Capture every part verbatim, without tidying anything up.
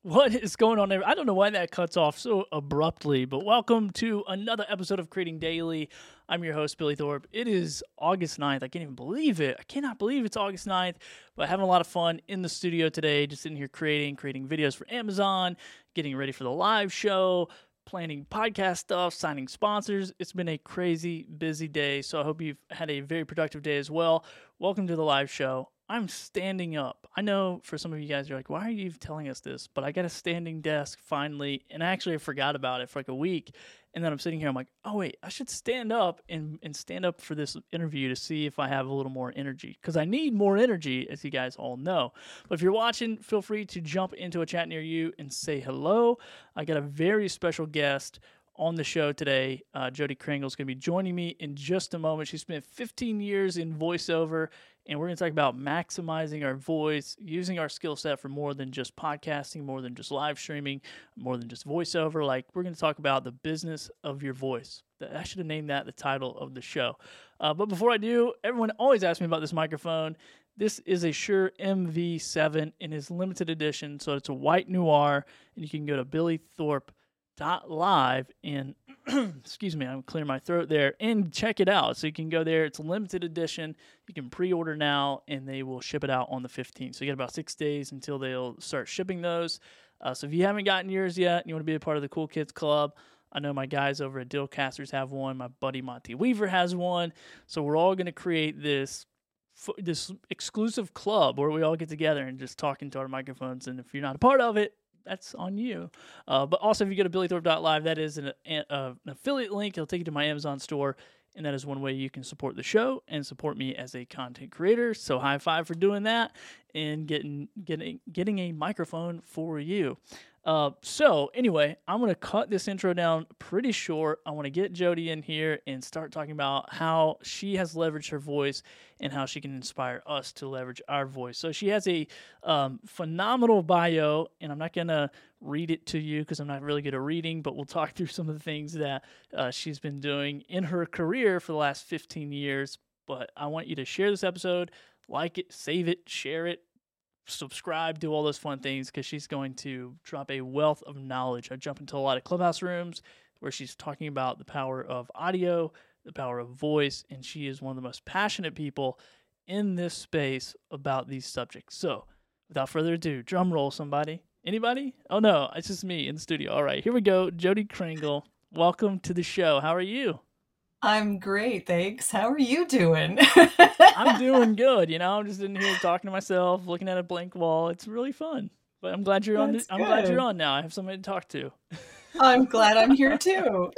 What is going on there? I don't know why that cuts off so abruptly, but welcome to another episode of Creating Daily. I'm your host, Billy Thorpe. It is August ninth. I can't even believe it. I cannot believe it's August ninth, but having a lot of fun in the studio today, just sitting here creating, creating videos for Amazon, getting ready for the live show, planning podcast stuff, signing sponsors. It's been a crazy, busy day, so I hope you've had a very productive day as well. Welcome to the live show. I'm standing up. I know for some of you guys, you're like, why are you telling us this? But I got a standing desk finally, and I actually forgot about it for like a week. And then I'm sitting here, I'm like, oh, wait, I should stand up and, and stand up for this interview to see if I have a little more energy. Because I need more energy, as you guys all know. But if you're watching, feel free to jump into a chat near you and say hello. I got a very special guest on the show today. Uh, Jody Kringle is going to be joining me in just a moment. She spent fifteen years in voiceover, and we're going to talk about maximizing our voice, using our skill set for more than just podcasting, more than just live streaming, more than just voiceover. Like, we're going to talk about the business of your voice. I should have named that the title of the show. Uh, but before I do, everyone always asks me about this microphone. This is a Shure M V seven in its limited edition, so it's a white noir, and you can go to Billy Thorpe dot live and excuse me, I'm clearing my throat there, and check it out. So you can go there. It's a limited edition. You can pre-order now, and they will ship it out on the fifteenth. So you got about six days until they'll start shipping those. Uh, so if you haven't gotten yours yet, and you want to be a part of the Cool Kids Club, I know my guys over at Dillcasters have one. My buddy Monty Weaver has one. So we're all going to create this this exclusive club where we all get together and just talk into our microphones. And if you're not a part of it, that's on you. Uh, but also, if you go to Billy Thorpe dot live, that is an, an, uh, an affiliate link. It'll take you to my Amazon store, and that is one way you can support the show and support me as a content creator. So high five for doing that and getting getting getting a microphone for you. Uh, so anyway, I'm going to cut this intro down pretty short. I want to get Jody in here and start talking about how she has leveraged her voice and how she can inspire us to leverage our voice. So she has a um, phenomenal bio, and I'm not going to read it to you because I'm not really good at reading, but we'll talk through some of the things that uh, she's been doing in her career for the last fifteen years. But I want you to share this episode, like it, save it, share it, subscribe, do all those fun things, because she's going to drop a wealth of knowledge. I jump into a lot of Clubhouse rooms where she's talking about the power of audio, the power of voice, and she is one of the most passionate people in this space about these subjects. So without further ado, drum roll, somebody. Anybody? Oh no, it's just me in the studio. All right, here we go. Jody Kringle, welcome to the show. How are you? I'm great, thanks. How are you doing? I'm doing good. You know, I'm just in here talking to myself, looking at a blank wall. It's really fun. But I'm glad you're That's on. I'm good. glad you're on now. I have somebody to talk to. I'm glad I'm here too.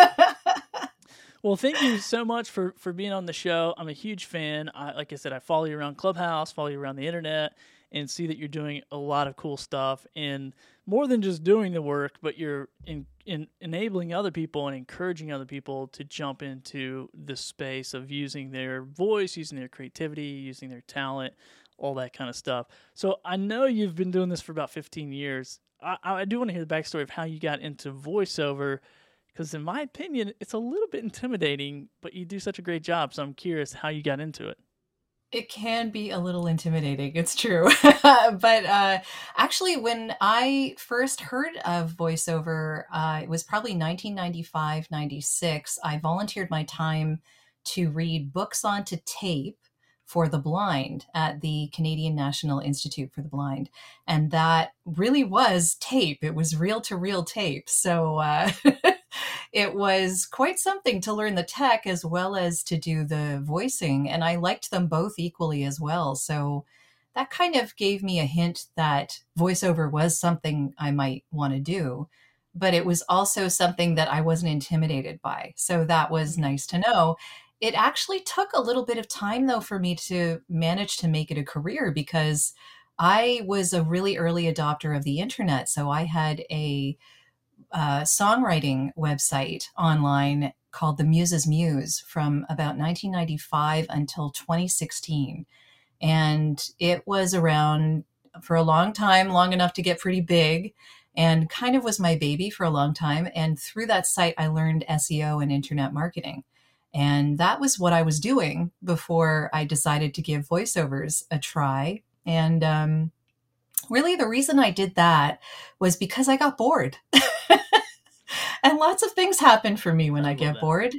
Well, thank you so much for, for being on the show. I'm a huge fan. I, like I said, I follow you around Clubhouse, follow you around the internet, and see that you're doing a lot of cool stuff. And more than just doing the work, but you're in, in enabling other people and encouraging other people to jump into the space of using their voice, using their creativity, using their talent, all that kind of stuff. So I know you've been doing this for about fifteen years. I, I do want to hear the backstory of how you got into voiceover, because in my opinion, it's a little bit intimidating, but you do such a great job. So I'm curious how you got into it. It can be a little intimidating, it's true. But uh, actually, when I first heard of voiceover, uh, it was probably nineteen ninety-five, ninety-six. I volunteered my time to read books onto tape for the blind at the Canadian National Institute for the Blind. And that really was tape. It was reel-to-reel tape. So uh, it was quite something to learn the tech as well as to do the voicing. And I liked them both equally as well. So that kind of gave me a hint that voiceover was something I might want to do. But it was also something that I wasn't intimidated by. So that was nice to know. It actually took a little bit of time, though, for me to manage to make it a career, because I was a really early adopter of the internet. So I had a uh, songwriting website online called The Muses Muse from about nineteen ninety-five until twenty sixteen. And it was around for a long time, long enough to get pretty big, and kind of was my baby for a long time. And through that site, I learned S E O and internet marketing. And that was what I was doing before I decided to give voiceovers a try. And um, Really, the reason I did that was because I got bored. And lots of things happen for me when I I love get bored.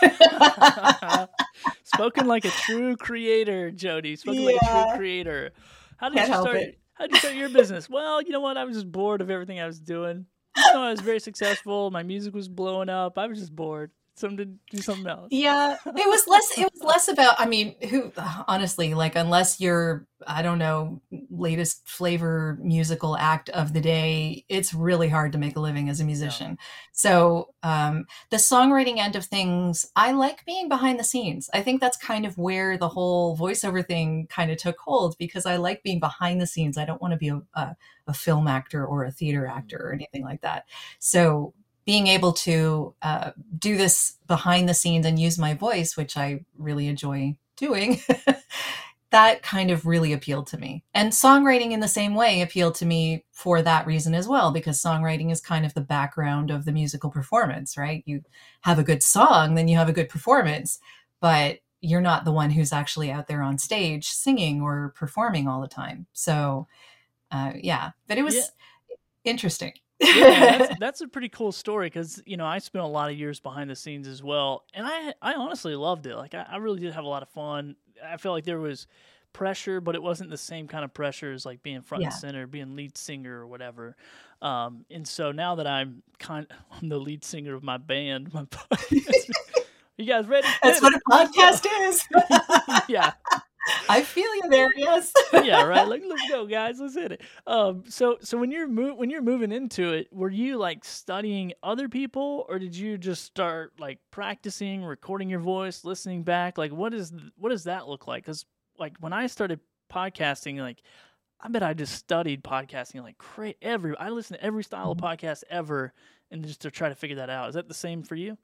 that. Spoken like a true creator, Jody. Spoken like a true Yeah, creator. How did can't you help start? it. How did you start your business? Well, you know what? I was just bored of everything I was doing. Even though I was very successful, my music was blowing up. I was just bored. Something to do something else. Yeah, it was less it was less about, I mean, who honestly, like unless you're, I don't know, latest flavor musical act of the day, it's really hard to make a living as a Yeah. musician. So, um, the songwriting end of things, I like being behind the scenes. I think that's kind of where the whole voiceover thing kind of took hold because I like being behind the scenes. I don't want to be a, a, a film actor or a theater actor or anything like that. So being able to uh, do this behind the scenes and use my voice, which I really enjoy doing, that kind of really appealed to me. And songwriting in the same way appealed to me for that reason as well, because songwriting is kind of the background of the musical performance, right? You have a good song, then you have a good performance, but you're not the one who's actually out there on stage singing or performing all the time. So, uh, yeah, but it Yeah. was interesting. Yeah, that's that's a pretty cool story because you know I spent a lot of years behind the scenes as well, and I I honestly loved it. Like I, I really did have a lot of fun. I felt like there was pressure, but it wasn't the same kind of pressure as like being front and Yeah. center, being lead singer or whatever. Um, and so now that I'm kind, I'm the lead singer of my band. My podcast, you guys ready? That's Hit what it. a podcast is. Yeah. I feel you there. Yes. Yeah, right. Like, let's go, guys. Let's hit it. Um, so, so when you're mo- when you're moving into it, were you like studying other people, or did you just start like practicing, recording your voice, listening back? Like, what is th- what does that look like? Because like when I started podcasting, like I bet I just studied podcasting like cra- every. I listened to every style of podcast ever, and just to try to figure that out. Is that the same for you?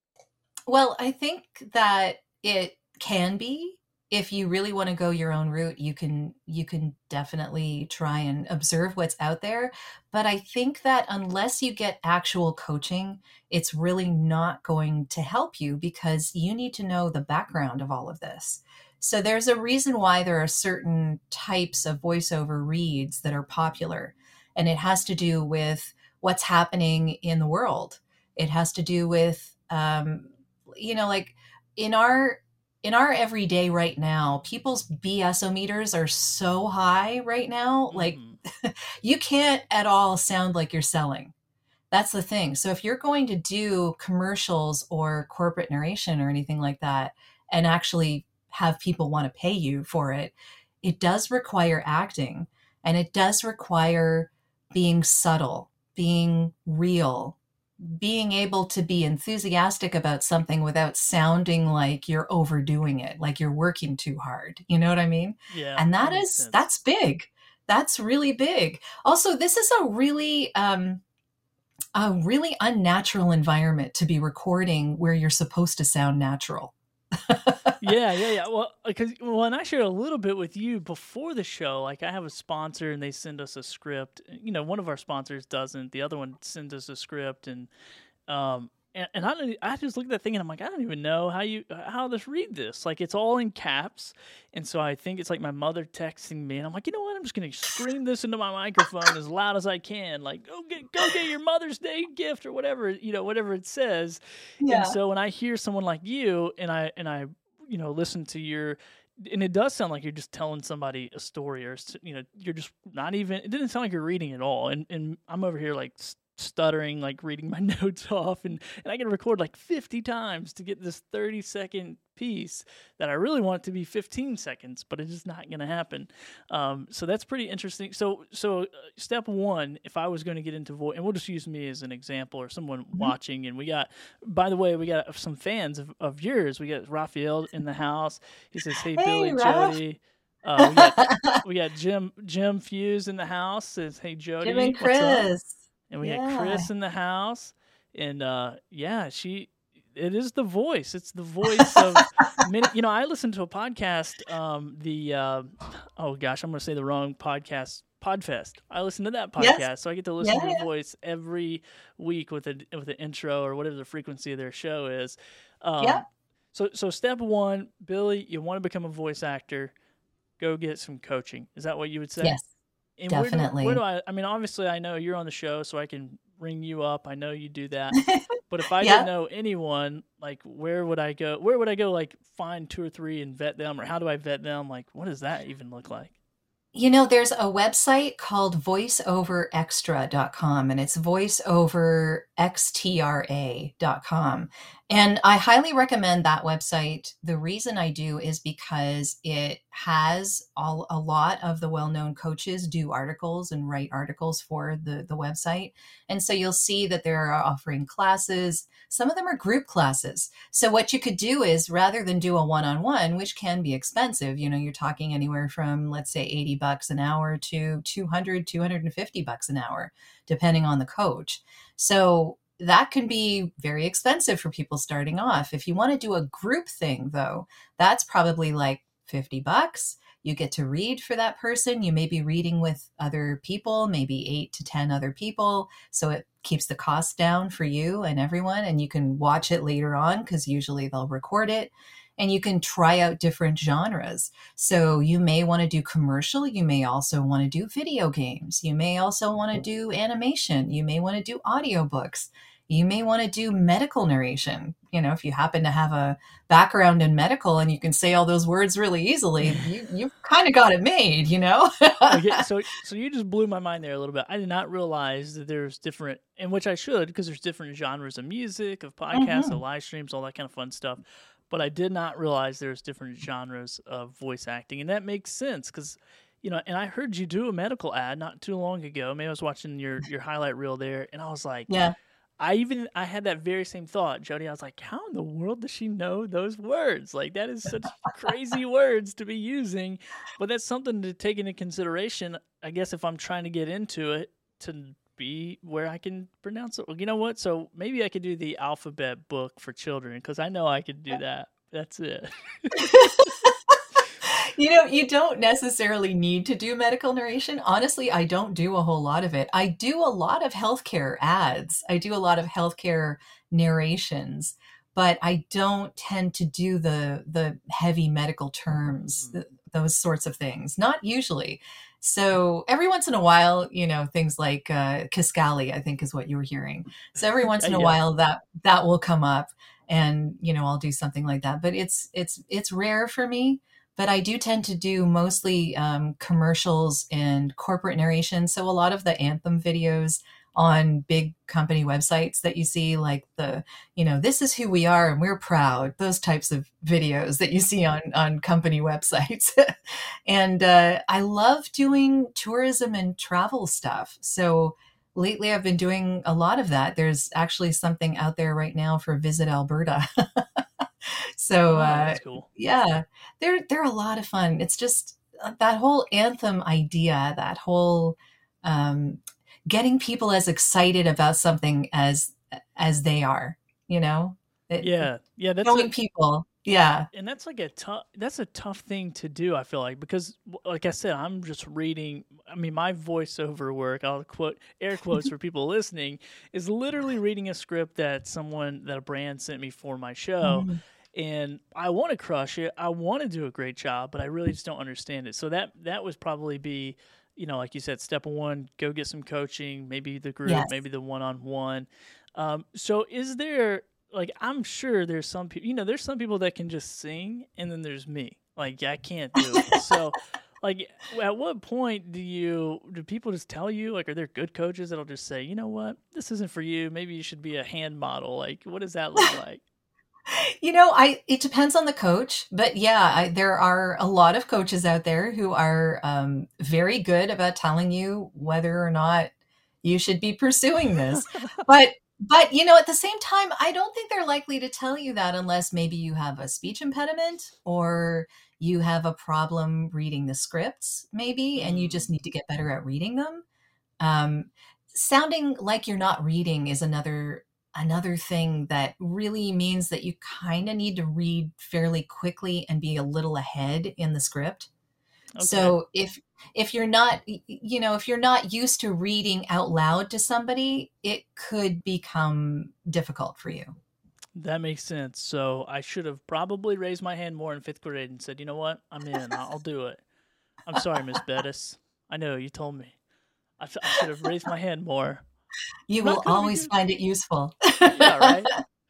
Well, I think that it can be. If you really want to go your own route, you can you can definitely try and observe what's out there. But I think that unless you get actual coaching, it's really not going to help you because you need to know the background of all of this. So there's a reason why there are certain types of voiceover reads that are popular, and it has to do with what's happening in the world. It has to do with um, you know, like in our in our everyday right now, people's B S O meters are so high right now. Like Mm-hmm. you can't at all sound like you're selling. That's the thing. So if you're going to do commercials or corporate narration or anything like that and actually have people want to pay you for it, it does require acting and it does require being subtle, being real, being able to be enthusiastic about something without sounding like you're overdoing it, like you're working too hard. You know what I mean? Yeah, And that that makes is, sense. that's big. That's really big. Also, this is a really, um, a really unnatural environment to be recording where you're supposed to sound natural. Yeah, yeah, yeah. Well, because well, and I shared a little bit with you before the show. Like, I have a sponsor, and they send us a script. You know, one of our sponsors doesn't. The other one sends us a script, and um, and, and I don't. I just look at that thing, and I'm like, I don't even know how you how to read this. Like, it's all in caps, and so I think it's like my mother texting me, and I'm like, you know what? I'm just gonna scream this into my microphone as loud as I can. Like, go get go get your Mother's Day gift or whatever, you know, whatever it says. And Yeah. so when I hear someone like you, and I and I you know listen to your, and it does sound like you're just telling somebody a story, or you know you're just not even, it didn't sound like you're reading at all, and and I'm over here like stuttering, like reading my notes off, and and I can record like fifty times to get this thirty second piece that I really want it to be fifteen seconds, but it's just not going to happen. Um, so that's pretty interesting. So so uh, step one, if I was going to get into voice, and we'll just use me as an example or someone Mm-hmm. watching, and we got, by the way, we got some fans of, of yours. We got Raphael in the house. He says, "Hey, Hey, Billy, Raph. Jody." Uh, we got we got Jim Jim Fuse in the house. Says, "Hey, Jim Jody, and what's up?" Chris. And we got Yeah. Chris in the house, and uh, yeah, she, it is the voice. It's the voice of many. You know, I listened to a podcast. Um, the uh, oh gosh, I'm going to say the wrong podcast. Podfest. I listen to that podcast, Yes. so I get to listen Yeah, to your yeah. voice every week with a with an intro or whatever the frequency of their show is. Um, Yep. So so step one, Billy, you want to become a voice actor, go get some coaching. Is that what you would say? Yes. And where do where do Definitely. I? I mean, obviously, I know you're on the show, so I can ring you up. I know you do that. But if I didn't Yeah. know anyone, like, where would I go? Where would I go? Like, find two or three and vet them, or how do I vet them? Like, what does that even look like? You know, there's a website called voice over extra dot com, and it's voice over extra dot com. And I highly recommend that website. The reason I do is because it has all a lot of the well-known coaches do articles and write articles for the, the website. And so you'll see that they're offering classes. Some of them are group classes. So what you could do is rather than do a one-on-one, which can be expensive, you know, you're talking anywhere from, let's say, eighty bucks an hour to two hundred, two hundred fifty bucks an hour, depending on the coach. So that can be very expensive for people starting off. If you want to do a group thing though, that's probably like fifty bucks. You get to read for that person. You may be reading with other people, maybe eight to ten other people. So it keeps the cost down for you and everyone. And you can watch it later on because usually they'll record it. And you can try out different genres. So you may want to do commercial. You may also want to do video games. You may also want to do animation. You may want to do audiobooks. You may want to do medical narration. You know, if you happen to have a background in medical and you can say all those words really easily, you you kind of got it made, you know? Okay, so so you just blew my mind there a little bit. I did not realize that there's different, and which I should, because there's different genres of music, of podcasts, of Mhm. live streams, all that kind of fun stuff. But I did not realize there's different genres of voice acting, and that makes sense because, you know, and I heard you do a medical ad not too long ago. Maybe I was watching your your highlight reel there, and I was like, Yeah. I even I had that very same thought, Jody. I was like, how in the world does she know those words? Like that is such crazy words to be using, but that's something to take into consideration. I guess if I'm trying to get into it to be where I can pronounce it. Well, you know what? So maybe I could do the alphabet book for children because I know I could do that. That's it. You know, you don't necessarily need to do medical narration. Honestly, I don't do a whole lot of it. I do a lot of healthcare ads. I do a lot of healthcare narrations, but I don't tend to do the the heavy medical terms, th- those sorts of things. Not usually. So every once in a while, you know, things like uh, Kisqali, I think is what you were hearing. So every once Uh, in a yeah. while, that that will come up, and you know, I'll do something like that. But it's it's it's rare for me, but I do tend to do mostly um, commercials and corporate narration. So a lot of the anthem videos on big company websites that you see, like the, you know, this is who we are and we're proud, those types of videos that you see on, on company websites. And uh, I love doing tourism and travel stuff. So lately I've been doing a lot of that. There's actually something out there right now for Visit Alberta. So Oh, uh, that's cool. yeah, they're they're a lot of fun. It's just uh, that whole anthem idea, that whole um, getting people as excited about something as as they are, you know, it, it- Yeah, yeah. That's a showing people. Yeah. and that's like a tough that's a tough thing to do, I feel like, because w- like I said, I'm just reading. I mean, my voiceover work, I'll quote air quotes for people listening, is literally reading a script that someone that a brand sent me for my show, Mhm. and I want to crush it. I want to do a great job, but I really just don't understand it. So that that would probably be, you know, like you said, step one, go get some coaching, maybe the group, Yes. maybe the one-on-one. Um, so is there, like, I'm sure there's some people, you know, there's some people that can just sing, and then there's me. Like, I can't do it. So, like, at what point do you, do people just tell you, like, are there good coaches that'll just say, you know what, this isn't for you. Maybe you should be a hand model. Like, what does that look like? You know, I it depends on the coach, but yeah, I, there are a lot of coaches out there who are um, very good about telling you whether or not you should be pursuing this. But but you know, at the same time, I don't think they're likely to tell you that unless maybe you have a speech impediment or you have a problem reading the scripts, maybe, and you Mm, just need to get better at reading them. Um, Sounding like you're not reading is another another thing that really means that you kind of need to read fairly quickly and be a little ahead in the script. okay. So if if you're not y- you know, if you're not used to reading out loud to somebody, it could become difficult for you. That makes sense. So I should have probably raised my hand more in fifth grade and said, you know what, I'm in. I'll I'll do it. I'm sorry, Miss Bettis. I know you told me. I, sh- I should have raised my hand more. You I'm not will gonna be always doing. find it useful. Yeah, right.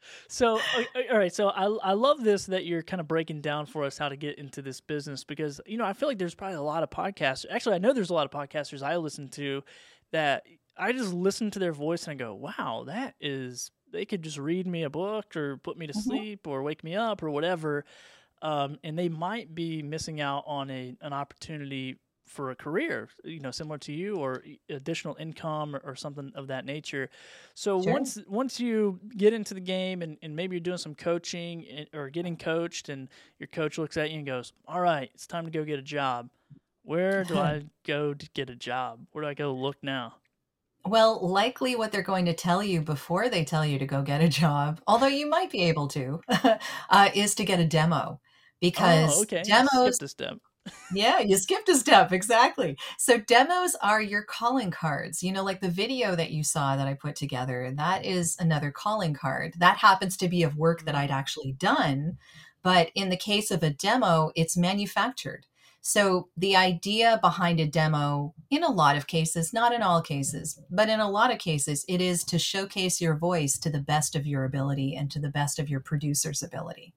So, o- o- all right. So, I I love this that you're kind of breaking down for us how to get into this business because you know I feel like there's probably a lot of podcasters. Actually, I know there's a lot of podcasters I listen to that I just listen to their voice and I go, wow, that is. They could just read me a book or put me to Mhm. sleep or wake me up or whatever, um, and they might be missing out on a an opportunity for a career, you know, similar to you or e- additional income or, or something of that nature. So Sure. once once you get into the game and, and maybe you're doing some coaching and, or getting coached, and your coach looks at you and goes, "All right, it's time to go get a job." Where do I go to get a job? Where do I go look now? Well, likely what they're going to tell you before they tell you to go get a job, although you might be able to, uh, is to get a demo Oh, because okay. I demos, skipped a step. yeah, you skipped a step. Exactly. So demos are your calling cards. You know, like the video that you saw that I put together, that is another calling card. That happens to be of work that I'd Mm, actually done. But in the case of a demo, it's manufactured. So the idea behind a demo, in a lot of cases, not in all cases, but in a lot of cases, it is to showcase your voice to the best of your ability and to the best of your producer's ability.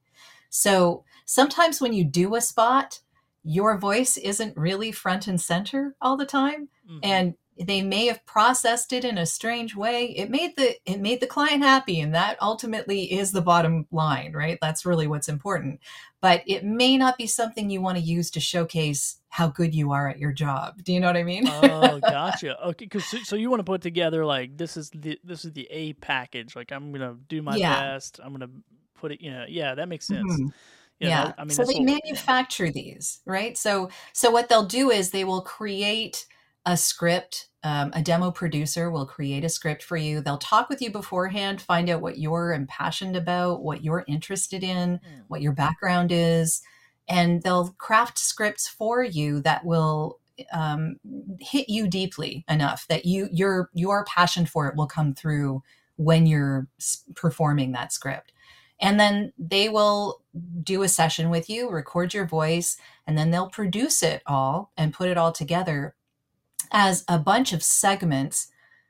So sometimes when you do a spot, your voice isn't really front and center all the time. mm-hmm. And they may have processed it in a strange way. It made the it made the client happy, and that ultimately is the bottom line, right? That's really what's important. But it may not be something you want to use to showcase how good you are at your job. Do you know what I mean? Oh, gotcha. Okay, because so, so you want to put together like this is the this is the A package. Like I'm gonna do my Yeah. best. I'm gonna put it. You know, yeah, that makes sense. Mhm. Yeah, that Yeah. I mean So that's they what. Yeah. manufacture these, right? So so what they'll do is they will create a script. Um, a demo producer will create a script for you. They'll talk with you beforehand, find out what you're impassioned about, what you're interested in, Hmm. what your background is, and they'll craft scripts for you that will um, hit you deeply enough that you your your passion for it will come through when you're s- performing that script. And then they will do a session with you, record your voice, and then they'll produce it all and put it all together as a bunch of segments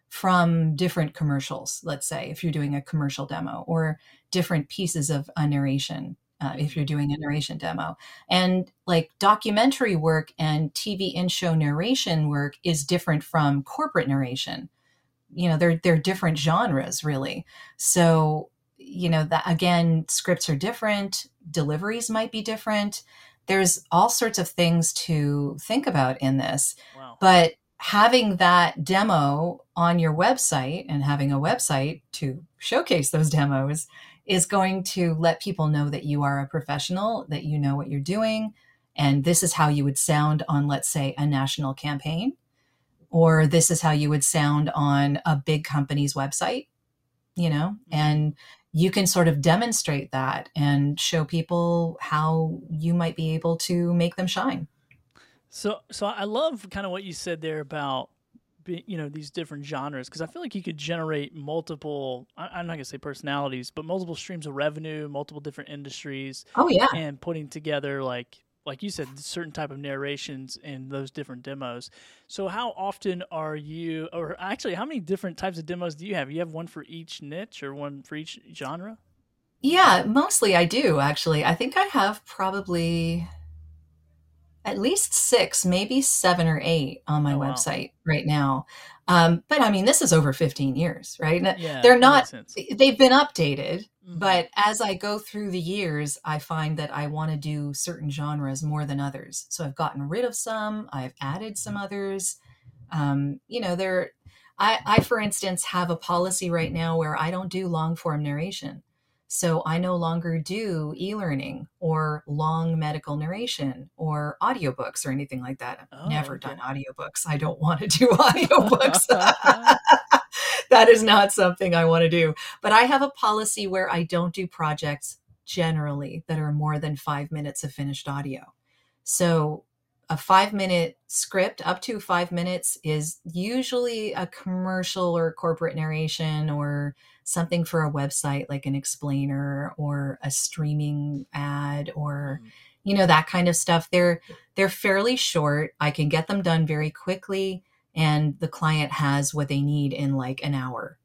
from different commercials, let's say, if you're doing a commercial demo, or different pieces of a narration. Uh, if Hmm. you're doing a narration demo. And like documentary work and T V in show narration work is different from corporate narration. You know, they're they're different genres really. So, you know, that again, scripts are different, deliveries might be different. There's all sorts of things to think about in this. Wow. But having that demo on your website and having a website to showcase those demos is going to let people know that you are a professional, that you know what you're doing, and this is how you would sound on, let's say, a national campaign, or this is how you would sound on a big company's website, you know, Hmm. and you can sort of demonstrate that and show people how you might be able to make them shine. So so I love kind of what you said there about be, you know these different genres because I feel like you could generate multiple. I, I'm not gonna say personalities, but multiple streams of revenue, multiple different industries, Oh, yeah. and putting together like like you said certain type of narrations in those different demos. So how often are you, or actually how many different types of demos do you have? You have one for each niche or one for each genre? Yeah, mostly I do actually. I think I have probably at least six, maybe seven or eight on my Oh wow. website right now. Um, but I mean, this is over fifteen years, right? And Yeah, they're that not, makes sense. they've been updated, Hmm. but as I go through the years, I find that I want to do certain genres more than others. So I've gotten rid of some, I've added some others. Um, you know, there, I, I, for instance, have a policy right now where I don't do long form narration. So I no longer do e-learning or long medical narration or audiobooks or anything like that. I've Oh, never done okay. audiobooks. I don't want to do audiobooks. That is not something I want to do. But I have a policy where I don't do projects generally that are more than five minutes of finished audio. So a five minute script, up to five minutes, is usually a commercial or corporate narration or something for a website like an explainer or a streaming ad or Hmm. you know, that kind of stuff. They're they're fairly short. I can get them done very quickly, and the client has what they need in like an hour.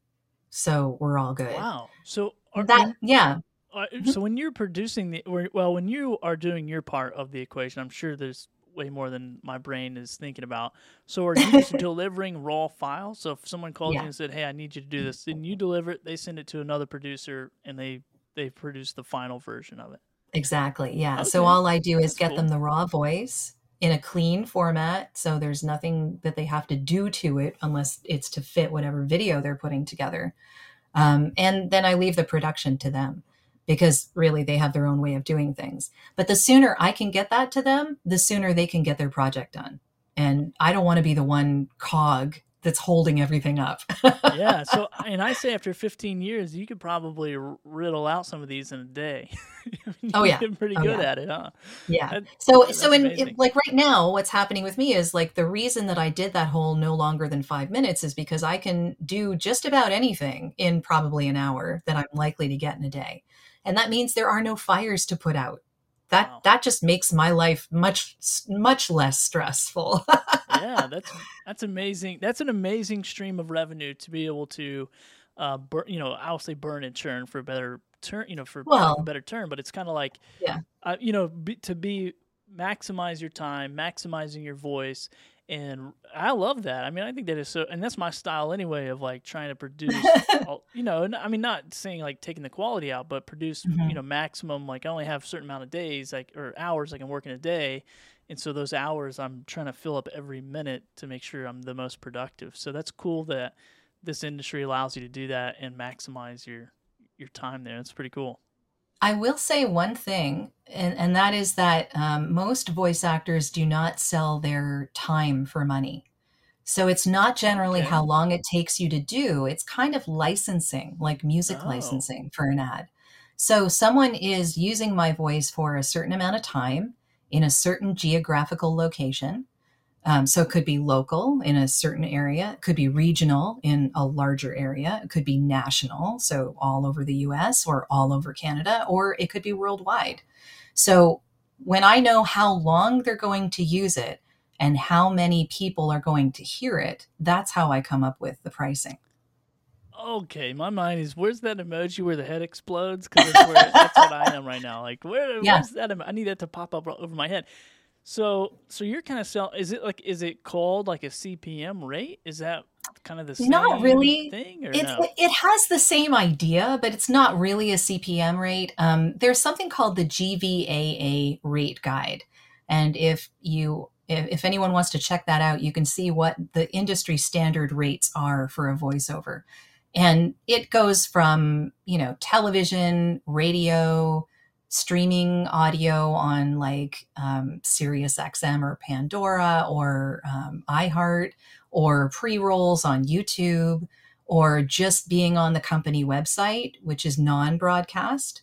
So we're all good. Wow. So are, That when yeah. uh, Mhm. so when you're producing the or- well, when you are doing your part of the equation, I'm sure there's way more than my brain is thinking about. So are you just delivering raw files? So if someone called you Yeah. and said, "Hey, I need you to do this," then you deliver it. They send it to another producer, and they they produce the final version of it. Exactly. Yeah. So Okay, all I do is that's get them cool. the raw voice in a clean format. So there's nothing that they have to do to it unless it's to fit whatever video they're putting together. Um, and then I leave the production to them because really they have their own way of doing things. But the sooner I can get that to them, the sooner they can get their project done. And I don't want to be the one cog that's holding everything up. Yeah. So, and I say after fifteen years, you could probably r- riddle out some of these in a day. I mean, Oh you yeah. get pretty Oh good yeah. at it, huh? Yeah. That, So that- so that's in, in amazing. like right now, what's happening with me is like the reason that I did that whole no longer than five minutes is because I can do just about anything in probably an hour that I'm likely to get in a day. And that means there are no fires to put out. That Wow. that just makes my life much much less stressful. Yeah, that's that's amazing. That's an amazing stream of revenue to be able to, uh, bur- you know, I'll say burn and churn for a better turn, you know, for lack of a Well, better term. But it's kind of like, yeah. uh, you know, be, to be maximize your time, maximizing your voice, and I love that. I mean, I think that is so, and that's my style anyway of like trying to produce, all, you know, and I mean, not saying like taking the quality out, but produce, you Mhm. know, maximum. Like I only have a certain amount of days, like or hours I can work in a day, and so those hours I'm trying to fill up every minute to make sure I'm the most productive. So that's cool that this industry allows you to do that and maximize your your time there. That's pretty cool. I will say one thing, and, and that is that um, most voice actors do not sell their time for money. So it's not generally Okay. how long it takes you to do. It's kind of licensing, like music Oh. licensing for an ad. So someone is using my voice for a certain amount of time in a certain geographical location. Um, so it could be local in a certain area, it could be regional in a larger area, it could be national, so all over the U S or all over Canada, or it could be worldwide. So when I know how long they're going to use it and how many people are going to hear it, that's how I come up with the pricing. Okay, my mind is where's that emoji where the head explodes? Because that's where that's what I am right now. Like where Yeah. where's that? emo- I need that to pop up over my head. So so you're kind of sell. Is it like is it called like a C P M rate? Is that kind of the Not same really. thing or It, no? it it has the same idea, but it's not really a C P M rate. Um, there's something called the G V A A rate guide, and if you if, if anyone wants to check that out, you can see what the industry standard rates are for a voiceover, and it goes from you know television, radio, streaming audio on like um, Sirius X M or Pandora or um, iHeart or pre-rolls on YouTube, or just being on the company website, which is non-broadcast,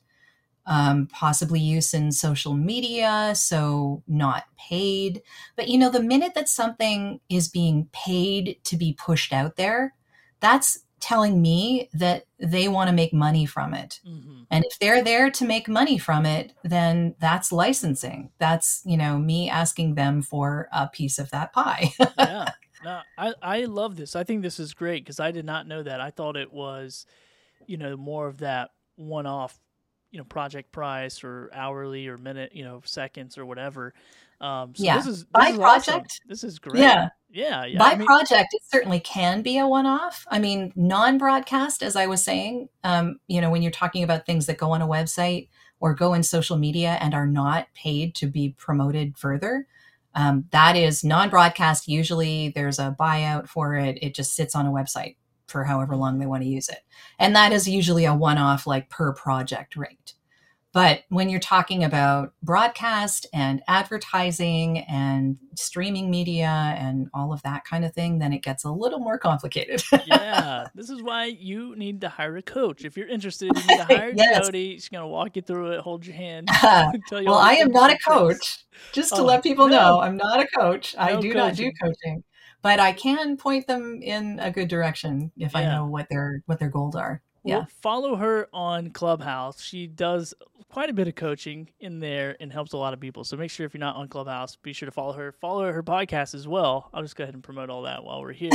um, possibly use in social media, so not paid. But you know, the minute that something is being paid to be pushed out there, that's telling me that they want to make money from it. Hmm. And if they're there to make money from it, then that's licensing. That's, you know, me asking them for a piece of that pie. Yeah. No, I I love this. I think this is great because I did not know that. I thought it was you know more of that one off you know project price or hourly or minute you know seconds or whatever. Um, so Yeah. this is this By is awesome. project, This is great. yeah. Yeah. Yeah. I By mean. project, it certainly can be a one-off. I mean, non-broadcast, as I was saying, um, you know, when you're talking about things that go on a website or go in social media and are not paid to be promoted further, um, that is non-broadcast. Usually there's a buyout for it. It just sits on a website for however long Mhm. they want to use it. And that is usually a one-off, like per project rate. But when you're talking about broadcast and advertising and streaming media and all of that kind of thing, then it gets a little more complicated. Yeah, this is why you need to hire a coach. If you're interested, you need to hire Yes. Jody. She's gonna walk you through it, hold your hand, Uh, tell you well, all the I am not a industry tricks. coach. Just to Oh let people no, know, I'm not a coach. I no do not do coaching. coaching, but I can point them in a good direction if I Yeah. know what their what their goals are. Yeah. Well, follow her on Clubhouse. She does quite a bit of coaching in there and helps a lot of people. So make sure if you're not on Clubhouse, be sure to follow her. Follow her podcast as well. I'll just go ahead and promote all that while we're here.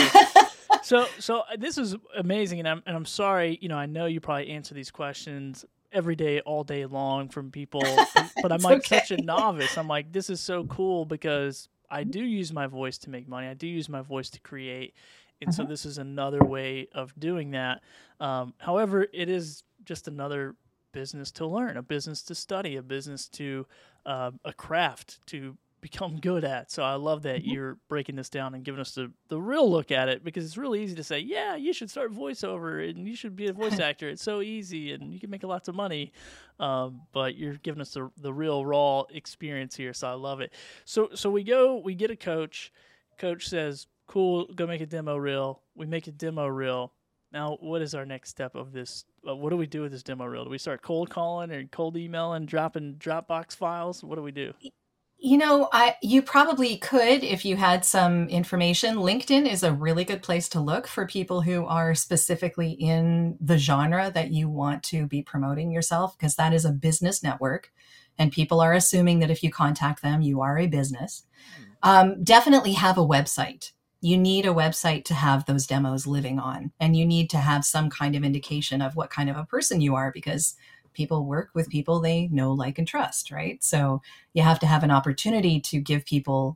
so, so this is amazing, and I'm and I'm sorry. You know, I know you probably answer these questions every day, all day long from people, but I'm like okay. such a novice. I'm like, this is so cool because I do use my voice to make money. I do use my voice to create. And mm-hmm. so this is another way of doing that. Um, however, it is just another business to learn, a business to study, a business to uh, a craft to become good at. So I love that mm-hmm. you're breaking this down and giving us the, the real look at it, because it's really easy to say, yeah, you should start voiceover and you should be a voice actor. It's so easy and you can make lots of money. Um, but you're giving us the, the real raw experience here. So I love it. So, so we go, we get a coach. Coach says, cool, go make a demo reel. We make a demo reel. Now, what is our next step of this? Uh, what do we do with this demo reel? Do we start cold calling or cold emailing, dropping Dropbox files? What do we do? You know, I you probably could if you had some information. LinkedIn is a really good place to look for people who are specifically in the genre that you want to be promoting yourself, because that is a business network and people are assuming that if you contact them, you are a business. Um, definitely have a website. You need a website to have those demos living on, and you need to have some kind of indication of what kind of a person you are, because people work with people they know, like, and trust, right? So you have to have an opportunity to give people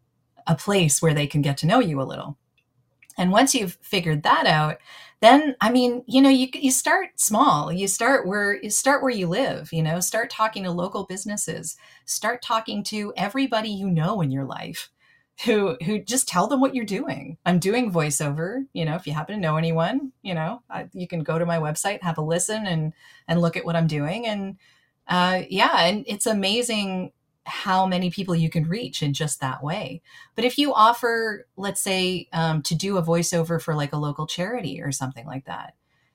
a place where they can get to know you a little. And once you've figured that out, then, I mean, you know, you you start small. You start where you start where you live, you know, start talking to local businesses, start talking to everybody you know in your life. Who who just tell them what you're doing. I'm doing voiceover. You know, if you happen to know anyone, you know, I, you can go to my website, have a listen, and and look at what I'm doing. And uh, yeah, and it's amazing how many people you can reach in just that way. But if you offer, let's say, um, to do a voiceover for like a local charity or something like that,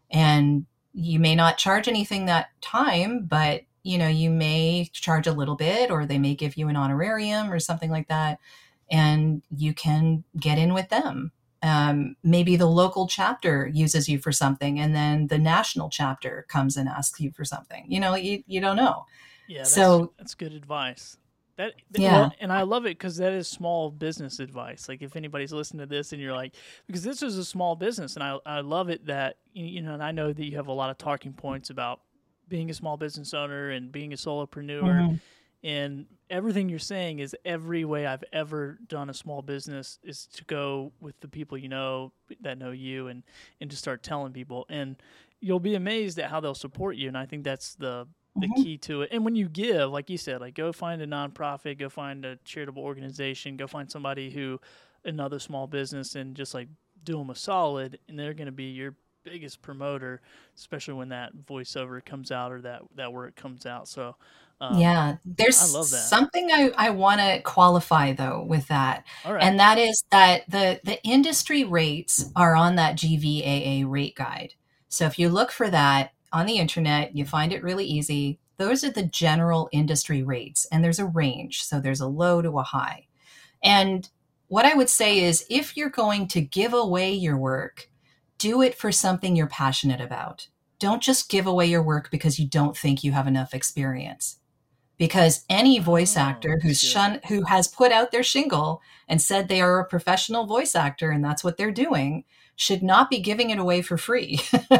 and you may not charge anything that time, but you know, you may charge a little bit, or they may give you an honorarium or something like that. And you can get in with them. Um, maybe the local chapter uses you for something, and then the national chapter comes and asks you for something. You know, you, you don't know. Yeah, that's, so that's good advice. That, that yeah, well, and I love it because that is small business advice. Like if anybody's listening to this and you're like, because this is a small business, and I I love it that you know, and I know that you have a lot of talking points about being a small business owner and being a solopreneur. Mm-hmm. And everything you're saying is every way I've ever done a small business is to go with the people you know that know you and, and to start telling people. And you'll be amazed at how they'll support you. And I think that's the the mm-hmm. key to it. And when you give, like you said, like go find a nonprofit, go find a charitable organization, go find somebody who, another small business, and just like do them a solid, and they're going to be your biggest promoter, especially when that voiceover comes out or that, that work comes out. So Um, yeah, there's I love that. something I, I want to qualify though with that. All right. And that is that the, the industry rates are on that G V A A rate guide. So if you look for that on the internet, you find it really easy. Those are the general industry rates, and there's a range. So there's a low to a high. And what I would say is, if you're going to give away your work, do it for something you're passionate about. Don't just give away your work because you don't think you have enough experience. Because any voice actor who's shun, who has put out their shingle and said they are a professional voice actor and that's what they're doing, should not be giving it away for free.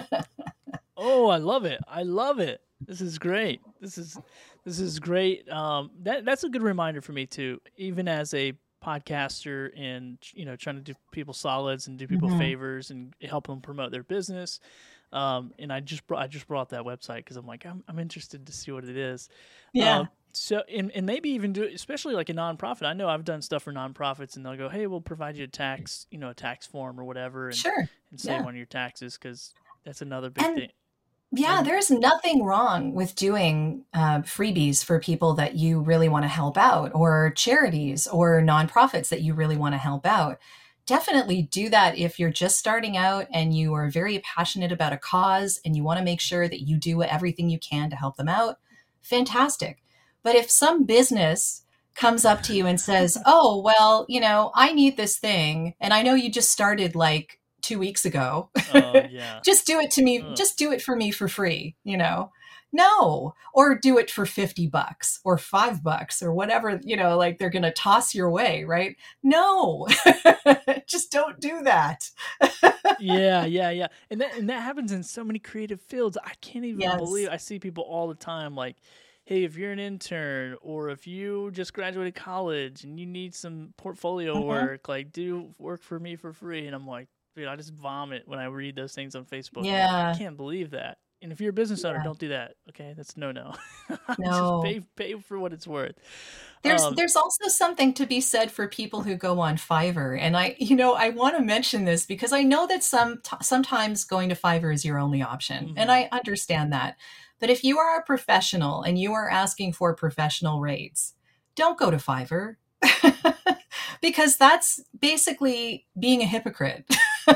Oh, I love it. I love it. This is great. This is this is great. Um, that that's a good reminder for me too, even as a podcaster and, you know, trying to do people solids and do people mm-hmm. favors and help them promote their business. Um, and I just brought, I just brought that website because I'm like, I'm, I'm interested to see what it is. Yeah. Uh, so, and, and maybe even do, especially like a nonprofit. I know I've done stuff for nonprofits, and they'll go, hey, we'll provide you a tax, you know, a tax form or whatever. And, sure. And save yeah. on your taxes, because that's another big and, thing. Yeah, and, there's nothing wrong with doing uh, freebies for people that you really want to help out, or charities or nonprofits that you really want to help out. Definitely do that if you're just starting out and you are very passionate about a cause and you want to make sure that you do everything you can to help them out. Fantastic. But if some business comes up to you and says, oh, well, you know, I need this thing, and I know you just started like two weeks ago. Oh yeah. Just do it to me. Ugh. Just do it for me for free, you know? No, or do it for fifty bucks or five bucks or whatever, you know, like they're going to toss your way, right? No, just don't do that. Yeah, yeah, yeah. And that and that happens in so many creative fields. I can't even Yes. believe I see people all the time like, hey, if you're an intern or if you just graduated college and you need some portfolio Mhm. work, like do work for me for free. And I'm like, dude, I just vomit when I read those things on Facebook. I'm like, I Yeah. can't believe that. And if you're a business owner, Yeah. don't do that. Okay, that's no no. Just No. pay pay for what it's worth. There's Um, there's also something to be said for people who go on Fiverr. And I, you know, I want to mention this because I know that some sometimes going to Fiverr is your only option. And Mhm. I understand that. But if you are a professional and you are asking for professional rates, don't go to Fiverr. Because that's basically being a hypocrite.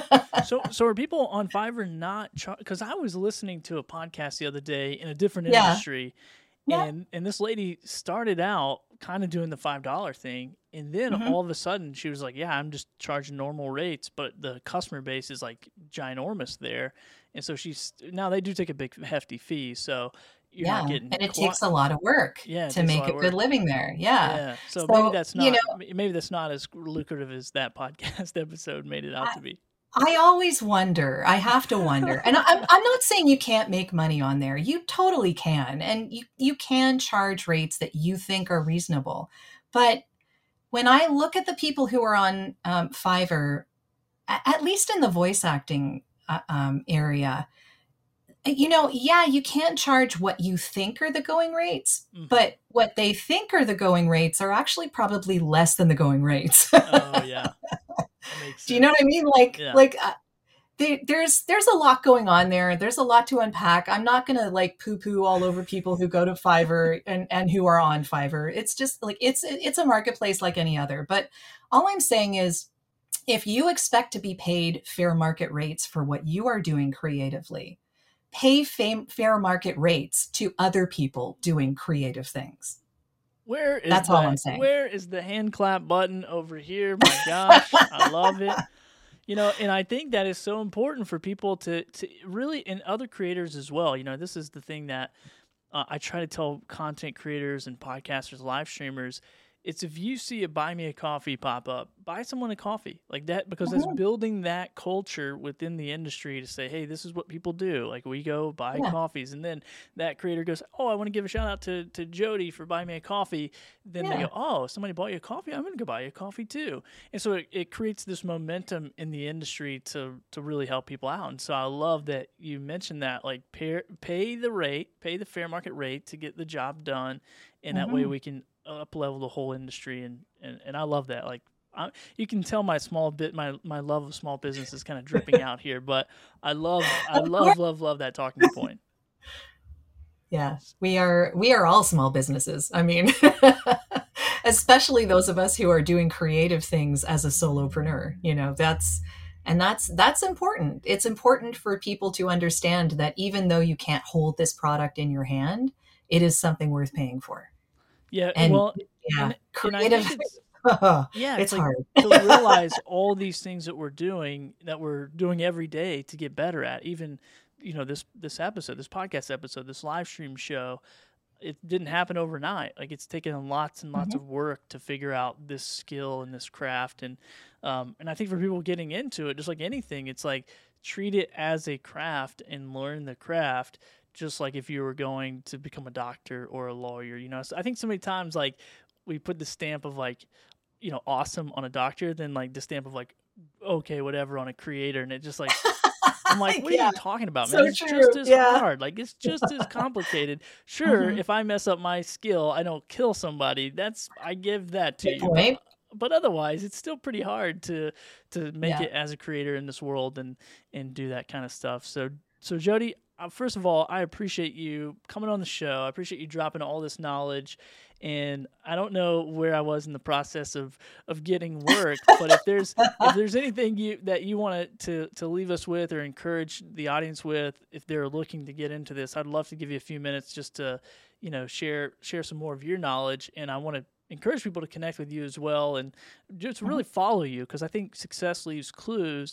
So, so are people on Fiverr not? Because I was listening to a podcast the other day in a different Yeah. industry, Yeah. and and this lady started out kind of doing the five dollar thing, and then Mhm. all of a sudden she was like, "Yeah, I'm just charging normal rates," but the customer base is like ginormous there, and so she's now they do take a big hefty fee, so you're not Yeah. getting And it cli- takes a lot of work yeah, it to takes a make lot a of good work. living there. Yeah. Yeah, so maybe So, that's you not know, maybe that's not as lucrative as that podcast episode made it out I, to be. I always wonder. I have to wonder. And I'm, I'm not saying you can't make money on there. You totally can. And you, you can charge rates that you think are reasonable. But when I look at the people who are on um, Fiverr, a- at least in the voice acting uh, um, area, you know, yeah, you can't charge what you think are the going rates, Mhm. but what they think are the going rates are actually probably less than the going rates. Oh yeah, that makes Do you know what I sense. mean? Like, Yeah. like uh, they, there's there's a lot going on there. There's a lot to unpack. I'm not gonna like poo poo all over people who go to Fiverr and and who are on Fiverr. It's just like it's it's a marketplace like any other. But all I'm saying is, if you expect to be paid fair market rates for what you are doing creatively, pay fam- fair market rates to other people doing creative things. Where is That's all I'm the saying. where is the hand clap button over here? My gosh, I love it. You know, and I think that is so important for people to to really, and other creators as well. You know, this is the thing that uh, I try to tell content creators and podcasters, live streamers. It's if you see a buy me a coffee pop up, buy someone a coffee like that, because that's Mhm. building that culture within the industry to say, hey, this is what people do. Like we go buy Yeah. coffees, and then that creator goes, oh, I want to give a shout out to to Jody for buying me a coffee. Then they Yeah. go, oh, somebody bought you a coffee, I'm gonna go buy you a coffee too. And so it, it creates this momentum in the industry to to really help people out. And so I love that you mentioned that, like pay, pay the rate, pay the fair market rate to get the job done, and that way Mhm. we can up level the whole industry. And and, and I love that. Like I, you can tell my small bit my my love of small business is kind of dripping out here, but I love I Of course. love love love that talking point. Yeah, we are we are all small businesses. I mean, especially those of us who are doing creative things as a solopreneur. You know, that's and that's that's important. It's important for people to understand that even though you can't hold this product in your hand, it is something worth paying for. Yeah, And well, yeah, and and I creative. think it's yeah, it's It's like hard. to realize all these things that we're doing that we're doing every day to get better at. Even you know this this episode, this podcast episode, this live stream show, it didn't happen overnight. Like it's taken lots and lots Mhm. of work to figure out this skill and this craft. And um, and I think for people getting into it, just like anything, it's like treat it as a craft and learn the craft. Just like if you were going to become a doctor or a lawyer, you know. So I think so many times like we put the stamp of like, you know, awesome on a doctor, then like the stamp of like, okay, whatever on a creator, and it just like I'm like, what are Yeah, you talking about, so man? It's true. just as Yeah. hard. Like it's just as complicated. Sure, Mhm. if I mess up my skill, I don't kill somebody. That's I give that to Good you. But point. but otherwise, it's still pretty hard to to make Yeah. it as a creator in this world and and do that kind of stuff. So so Jody, uh, first of all, I appreciate you coming on the show. I appreciate you dropping all this knowledge. And I don't know where I was in the process of of getting work, but if there's if there's anything you that you want to to leave us with or encourage the audience with, if they're looking to get into this, I'd love to give you a few minutes just to, you know, share share some more of your knowledge. And I want to encourage people to connect with you as well and just really follow you, because I think success leaves clues.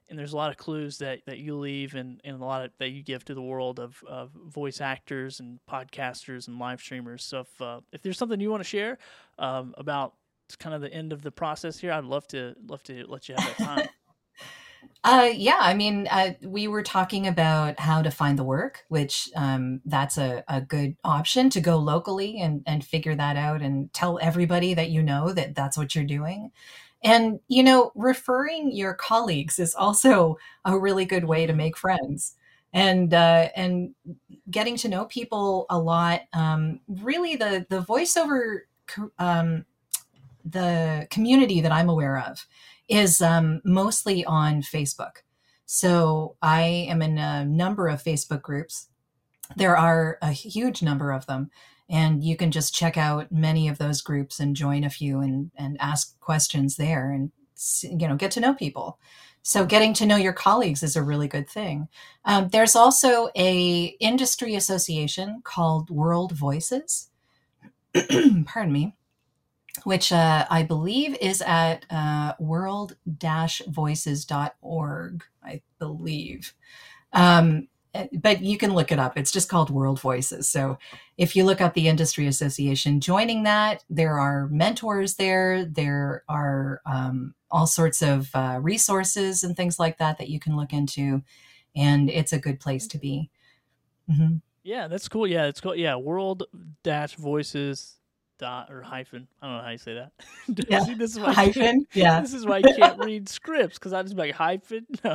and there's a lot of clues that, that you leave and, and a lot of, that you give to the world of, of voice actors and podcasters and live streamers. So if, uh, if there's something you want to share um, about kind of the end of the process here, I'd love to love to let you have that time. Uh, yeah, I mean, uh, we were talking about how to find the work, which um, that's a, a good option to go locally and, and figure that out and tell everybody that you know that that's what you're doing. And, you know, referring your colleagues is also a really good way to make friends. And uh, and getting to know people a lot. Um, really, the the voiceover um, the community that I'm aware of is um, mostly on Facebook. So I am in a number of Facebook groups. There are a huge number of them. And you can just check out many of those groups and join a few and, and ask questions there and, you know, get to know people. So getting to know your colleagues is a really good thing. Um, there's also a industry association called World Voices. Pardon me. Which uh, I believe is at uh, world dash voices dot org, I believe. Um, but you can look it up. It's just called World Voices. So if you look up the industry association, joining that, there are mentors there. There are um, all sorts of uh, resources and things like that that you can look into. And it's a good place to be. Mm-hmm. Yeah, that's cool. Yeah, it's cool. Yeah, world dash voices dot or hyphen. I don't know how you say that. Yeah. See, this is why hyphen. Yeah. This is why I can't read scripts because I just be like hyphen. No.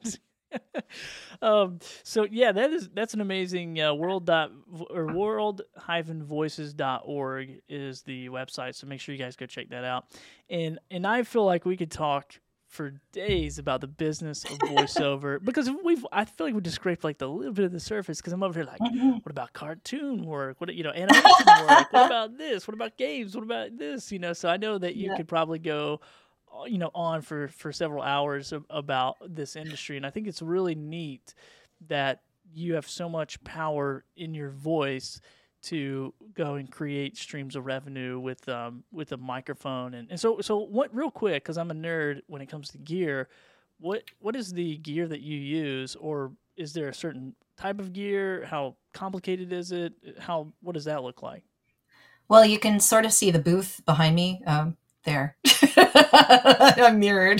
um. So yeah, that is that's an amazing uh, world dot or world hyphen voices dot org is the website. So make sure you guys go check that out. And and I feel like we could talk for days about the business of voiceover because we've I feel like we just scraped like the little bit of the surface because I'm over here like, mm-hmm. what about cartoon work? What you know, animation work? What about this? What about games? What about this? You know, so I know that you yeah. could probably go, you know, on for, for several hours of, about this industry, and I think it's really neat that you have so much power in your voice to go and create streams of revenue with um with a microphone and, and so so what real quick because I'm a nerd when it comes to gear, what what is the gear that you use, or is there a certain type of gear? How complicated is it? How what does that look like? Well, you can sort of see the booth behind me um there. I'm mirrored.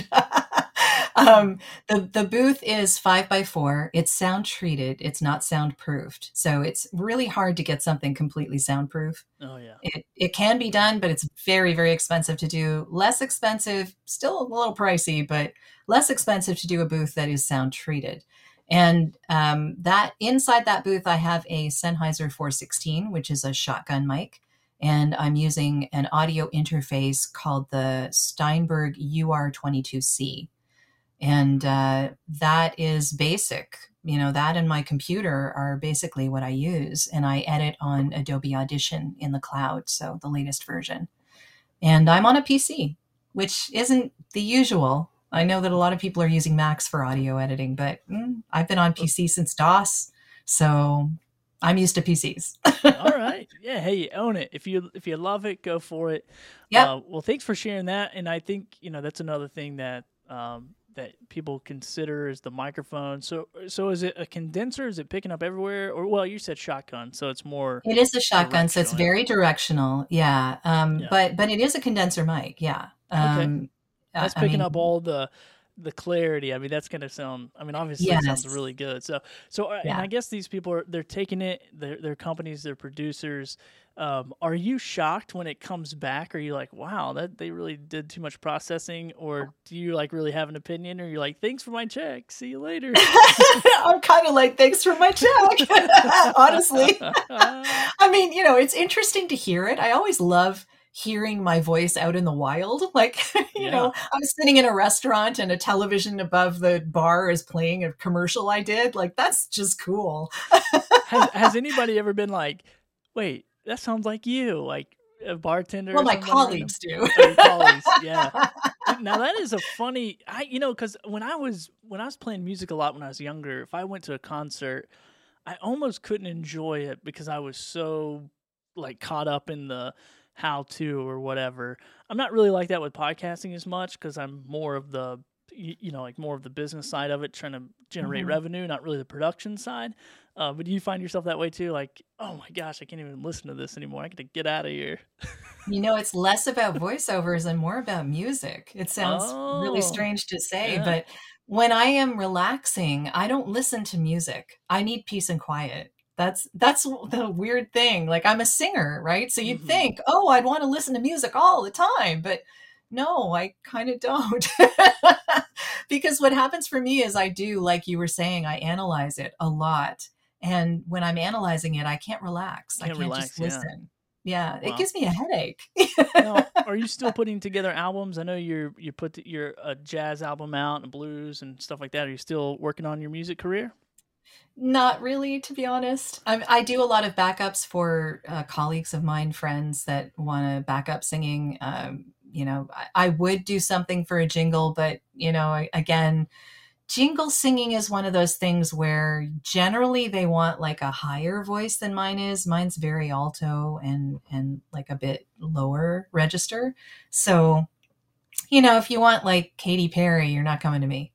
Um, the, the booth is five by four. It's sound treated. It's not soundproofed. So it's really hard to get something completely soundproof. Oh yeah. It, it can be done, but it's very, very expensive to do. Less expensive, still a little pricey, but less expensive to do a booth that is sound treated. And um, that inside that booth, I have a Sennheiser four sixteen, which is a shotgun mic. And I'm using an audio interface called the Steinberg U R twenty-two C. And uh, that is basic. You know, that and my computer are basically what I use. And I edit on Adobe Audition in the cloud, so the latest version. And I'm on a P C, which isn't the usual. I know that a lot of people are using Macs for audio editing, but mm, I've been on P C since DOS, so I'm used to P Cs. All right. Yeah. Hey, you own it. If you if you love it, go for it. Yeah. Uh, well, thanks for sharing that. And I think, you know, that's another thing that um, that people consider is the microphone. So so is it a condenser? Is it picking up everywhere? Or, well, you said shotgun, so it's more... It is a shotgun, so it's very directional. Yeah. Um, yeah. But but it is a condenser mic. Yeah. Um, okay. That's picking I mean, up all the... the clarity. I mean, that's going to sound, I mean, obviously yes. It sounds really good. So, so, yeah. And I guess these people are, they're taking it, they're, they're companies, they're producers. Um, are you shocked when it comes back? Are you like, wow, that they really did too much processing? Or do you like really have an opinion? Or you're like, thanks for my check. See you later. I'm kind of like, thanks for my check. Honestly. I mean, you know, it's interesting to hear it. I always love hearing my voice out in the wild. Like, you yeah. know, I'm sitting in a restaurant and a television above the bar is playing a commercial I did. Like, that's just cool. has, has anybody ever been like, wait, that sounds like you, like a bartender? Well, my colleagues do. Oh, your colleagues, yeah. Now that is a funny, I, you know, cause when I was, when I was playing music a lot when I was younger, if I went to a concert, I almost couldn't enjoy it because I was so like caught up in the how to or whatever. I'm not really like that with podcasting as much because I'm more of the you, you know, like more of the business side of it, trying to generate Mhm. revenue, not really the production side. Uh, but do you find yourself that way too? Like, oh my gosh, I can't even listen to this anymore. I got to get out of here. You know, it's less about voiceovers and more about music. It sounds really Oh, strange to say, yeah. but when I am relaxing, I don't listen to music. I need peace and quiet. That's that's the weird thing. Like I'm a singer, right? So you'd Hmm. think, "Oh, I'd want to listen to music all the time." But no, I kind of don't. Because what happens for me is I do, like you were saying, I analyze it a lot. And when I'm analyzing it, I can't relax. I Can't can't just relax. Yeah. listen. Yeah, it Wow. gives me a headache. Now, are you still putting together albums? I know you're you put the, your a jazz album out and blues and stuff like that. Are you still working on your music career? Not really, to be honest. I, I do a lot of backups for uh, colleagues of mine, friends that want to back up singing. Um, you know, I, I would do something for a jingle, but you know, I- again, jingle singing is one of those things where generally they want like a higher voice than mine is. Mine's very alto and and like a bit lower register. So, you know, if you want like Katy Perry, you're not coming to me.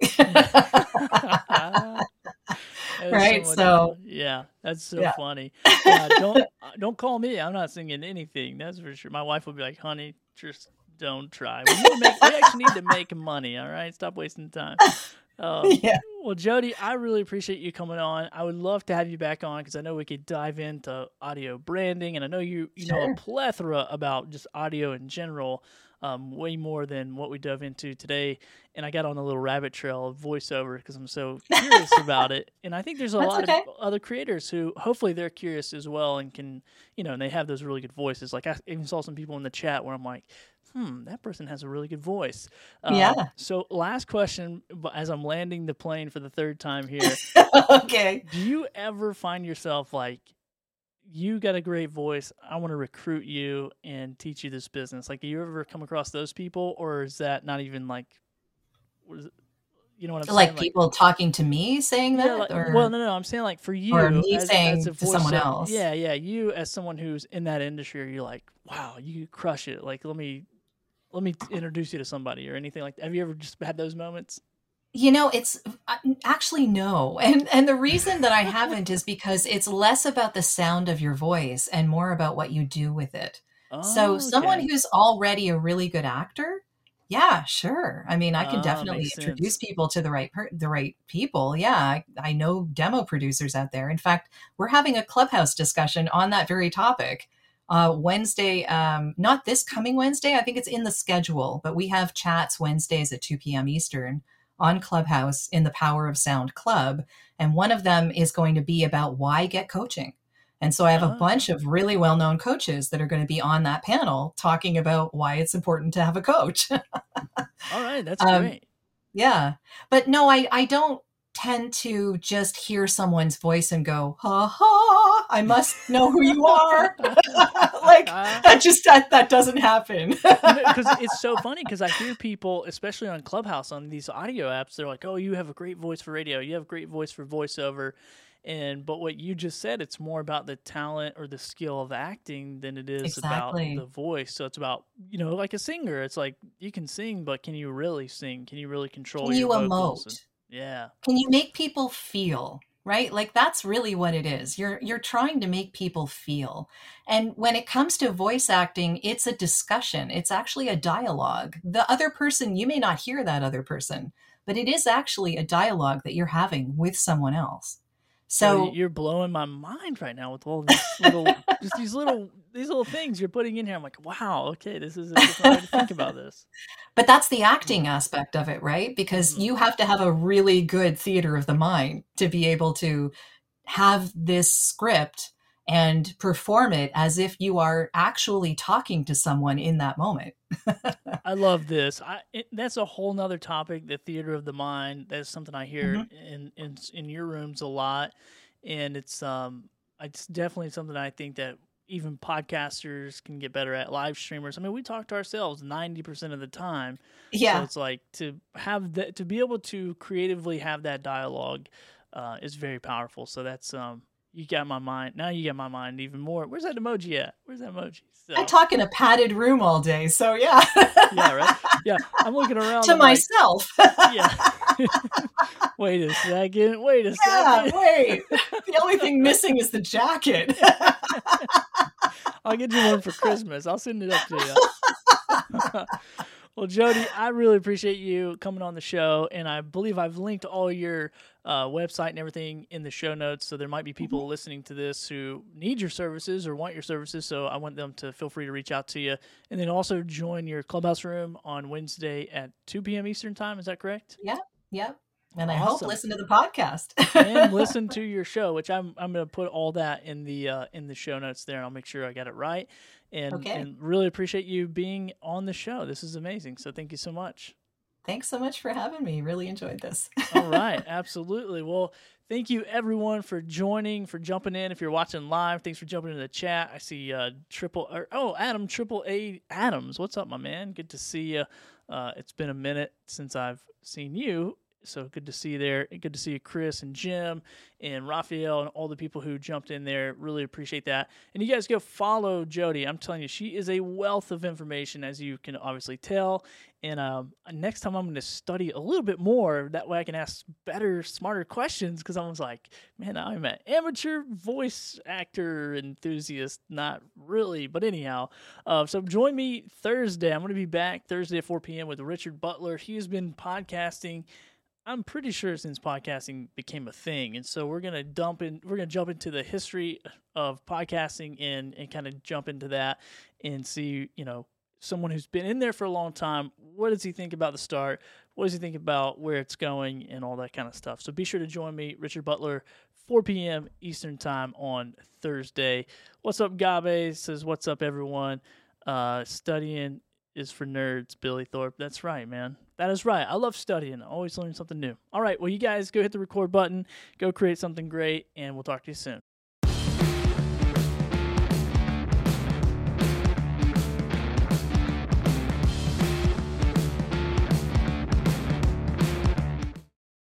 There's so Right? much So, fun. Yeah, that's so yeah. funny. Yeah, don't uh, don't call me. I'm not singing anything. That's for sure. My wife will be like, "Honey, just don't try. We need to make. We actually need to make money. All right, stop wasting time." Um, Yeah, well, Jody, I really appreciate you coming on. I would love to have you back on because I know we could dive into audio branding, and I know you you know a sure. plethora about just audio in general, um, way more than what we dove into today. And I got on a little rabbit trail of voiceover because I'm so curious about it. And I think there's a That's lot of okay. other creators who hopefully they're curious as well and can, you know, and they have those really good voices. Like I even saw some people in the chat where I'm like, hmm, that person has a really good voice. Um, Yeah. so, last question, but as I'm landing the plane for the third time here, Okay. do you ever find yourself like, you got a great voice. I want to recruit you and teach you this business. Like, do you ever come across those people, or is that not even like, what is it, you know what I'm saying? Like Like, people talking to me saying yeah, that like, well, or no, no, I'm saying like for or you me as as a saying to someone voiceover, else. yeah, yeah, you as someone who's in that industry, you're like, wow, you crush it. Like, let me let me t- introduce you to somebody or anything like that. Have you ever just had those moments? You know, it's uh, actually no. And and the reason that I haven't is because it's less about the sound of your voice and more about what you do with it. So Oh, someone okay. who's already a really good actor, yeah, sure. I mean, I can Ah, definitely makes introduce sense. people to the right per- the right people. Yeah, I, I know demo producers out there. In fact, we're having a Clubhouse discussion on that very topic. Uh, Wednesday, um, not this coming Wednesday. I think it's in the schedule, but we have chats Wednesdays at two p m. Eastern on Clubhouse in the Power of Sound Club. And one of them is going to be about why get coaching. And so I have a Ah, bunch of really well known coaches that are going to be on that panel talking about why it's important to have a coach. all right, that's um, great. yeah. But no, I, I don't tend to just hear someone's voice and go, ha ha, I must know who you are. Like that just, that, that doesn't happen. You know, because it's so funny because I hear people, especially on Clubhouse, on these audio apps, they're like, "Oh, you have a great voice for radio. You have a great voice for voiceover." And but what you just said, it's more about the talent or the skill of acting than it is about the Exactly. voice. So it's about, you know, like a singer. It's like you can sing, but can you really sing? Can you really control Can your you vocals? And emote? yeah. Can you make people feel, right? Like that's really what it is. You're you're trying to make people feel. And when it comes to voice acting, it's a discussion. It's actually a dialogue. The other person, you may not hear that other person, but it is actually a dialogue that you're having with someone else. Jody, So you're blowing my mind right now with all these little, just these little, these little things you're putting in here. I'm like, wow, okay, this is a different way to think about this. but that's the acting aspect of it, right? Because Mm-hmm. you have to have a really good theater of the mind to be able to have this script and perform it as if you are actually talking to someone in that moment. I love this. I it, that's a whole nother topic, the theater of the mind. That's something I hear Mhm. in in in your rooms a lot, and it's um it's definitely something I think that even podcasters can get better at. Live streamers. I mean, we talk to ourselves ninety percent of the time, so Yeah. it's like to have that to be able to creatively have that dialogue uh, is very powerful. So that's um you got my mind. Now you got my mind even more. Where's that emoji at? Where's that emoji? So, I talk in a padded room all day, so yeah. yeah, right? Yeah, I'm looking around. to I'm myself. Like, yeah. Wait a second. Wait a yeah, second. wait. The only thing missing is the jacket. I'll get you one for Christmas. I'll send it up to you. Well, Jody, I really appreciate you coming on the show, and I believe I've linked all your uh, website and everything in the show notes, so there might be people mm-hmm. listening to this who need your services or want your services, so I want them to feel free to reach out to you. And then also join your Clubhouse room on Wednesday at two p.m. Eastern Time. Is that correct? Yeah, yeah. And I awesome. hope listen to the podcast and listen to your show, which I'm I'm going to put all that in the uh, in the show notes there, and I'll make sure I got it right. And, okay. and really appreciate you being on the show. This is amazing. So thank you so much. Thanks so much for having me. Really enjoyed this. All right, absolutely. Well, thank you everyone for joining, for jumping in. If you're watching live, thanks for jumping in the chat. I see uh, triple or, oh Adam Triple A Adams. What's up, my man? Good to see you. Uh, it's been a minute since I've seen you. So good to see you there. Good to see you, Chris and Jim and Raphael and all the people who jumped in there. Really appreciate that. And you guys go follow Jody. I'm telling you, she is a wealth of information, as you can obviously tell. And um, next time I'm going to study a little bit more. That way I can ask better, smarter questions, because I was like, man, I'm an amateur voice actor enthusiast. Not really, but anyhow. Uh, so join me Thursday. I'm going to be back Thursday at four p.m. with Richard Butler. He has been podcasting, I'm pretty sure, since podcasting became a thing. And so we're going to dump in, we're going to jump into the history of podcasting and, and kind of jump into that and see, you know, someone who's been in there for a long time. What does he think about the start? What does he think about where it's going and all that kind of stuff? So be sure to join me, Richard Butler, four p.m. Eastern Time on Thursday. What's up, Gabe? Says, what's up, everyone? Uh, studying is for nerds, Billy Thorpe. That's right, man. That is right. I love studying. I always learn something new. All right, well, you guys go hit the record button, go create something great, and we'll talk to you soon.